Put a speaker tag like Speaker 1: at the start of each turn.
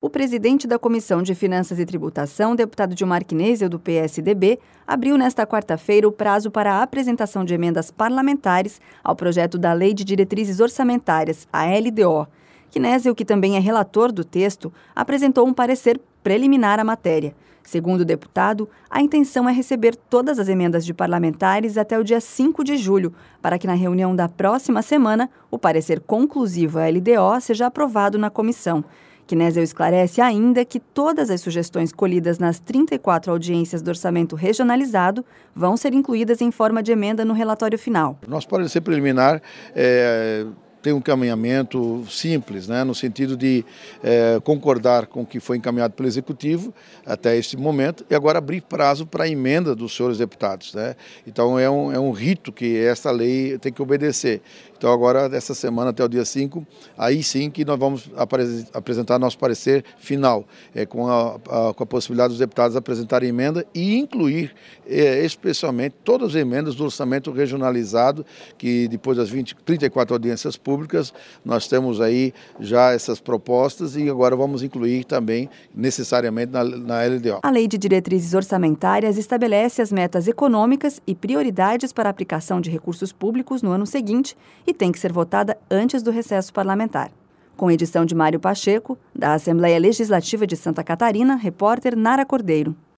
Speaker 1: O presidente da Comissão de Finanças e Tributação, deputado Gilmar Knezel, do PSDB, abriu nesta quarta-feira o prazo para a apresentação de emendas parlamentares ao projeto da Lei de Diretrizes Orçamentárias, a LDO. Knezel, que também é relator do texto, apresentou um parecer preliminar à matéria. Segundo o deputado, a intenção é receber todas as emendas de parlamentares até o dia 5 de julho, para que na reunião da próxima semana o parecer conclusivo à LDO seja aprovado na comissão. Knezel esclarece ainda que todas as sugestões colhidas nas 34 audiências do orçamento regionalizado vão ser incluídas em forma de emenda no relatório final.
Speaker 2: Nosso parecer preliminar tem um encaminhamento simples, no sentido de concordar com o que foi encaminhado pelo Executivo até este momento e agora abrir prazo para a emenda dos senhores deputados. Então é um rito que esta lei tem que obedecer. Então agora, essa semana até o dia 5, aí sim que nós vamos apresentar nosso parecer final, com a possibilidade dos deputados apresentarem emenda e incluir especialmente todas as emendas do orçamento regionalizado, que depois das 34 audiências públicas, nós temos aí já essas propostas e agora vamos incluir também necessariamente na LDO.
Speaker 1: A Lei de Diretrizes Orçamentárias estabelece as metas econômicas e prioridades para a aplicação de recursos públicos no ano seguinte e tem que ser votada antes do recesso parlamentar. Com edição de Mário Pacheco, da Assembleia Legislativa de Santa Catarina, repórter Nara Cordeiro.